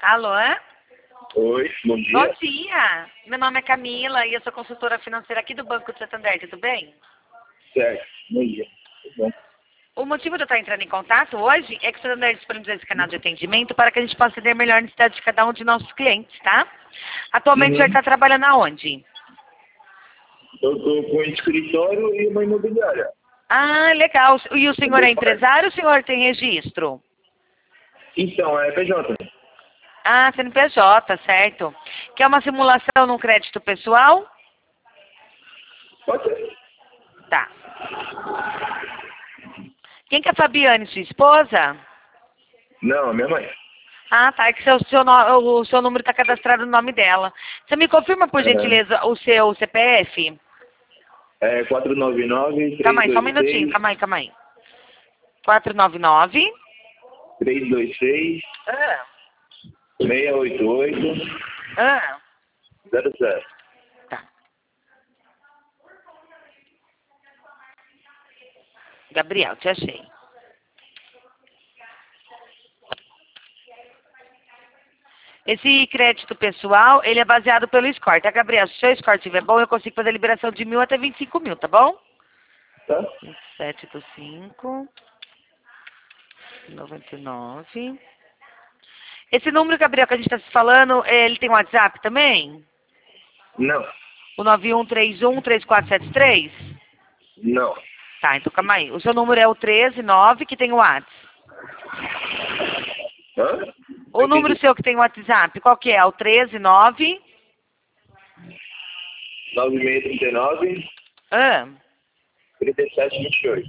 Alô? Oi, bom dia. Bom dia. Meu nome é Camila e eu sou consultora financeira aqui do Banco do Santander, tudo bem? Certo, bom dia. Tudo bom? O motivo de eu estar entrando em contato hoje é que o Santander disponibilizou esse canal de atendimento para que a gente possa atender melhor a necessidade de cada um de nossos clientes, tá? Atualmente já está trabalhando aonde? Eu estou com um escritório e uma imobiliária. Ah, legal. E o senhor é empresário ou o senhor tem registro? Então, é PJ. Ah, CNPJ, certo. Quer uma simulação no crédito pessoal? Pode ser. Tá. Quem que é a Fabiane, sua esposa? Não, a minha mãe. Ah, tá. É que o seu número está cadastrado no nome dela. Você me confirma, por gentileza, o seu CPF? É 499 Calma aí, só um minutinho. 326 Calma aí. 499. 326 Ah. 688 Ah. 00. Tá. Gabriel, te achei. Esse crédito pessoal, ele é baseado pelo score, tá, Gabriel? Se o seu score estiver bom, eu consigo fazer a liberação de 1.000 até 25.000, tá bom? Tá? 27 do 5, 99. Esse número, Gabriel, que a gente está se falando, ele tem WhatsApp também? Não. O 9131-3473? Não. Tá, então calma aí. O seu número é o 139, que tem o WhatsApp. Hã? O número seu que tem o WhatsApp, qual que é? O 139? 9639 Ah, 3728.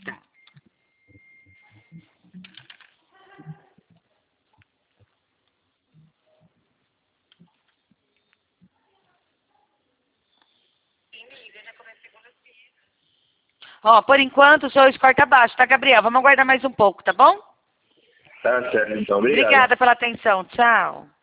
ó, por enquanto o seu score tá baixo, tá, Gabriel? Vamos aguardar mais um pouco, tá bom? Tá certo, então. Obrigado. Obrigada pela atenção. Tchau.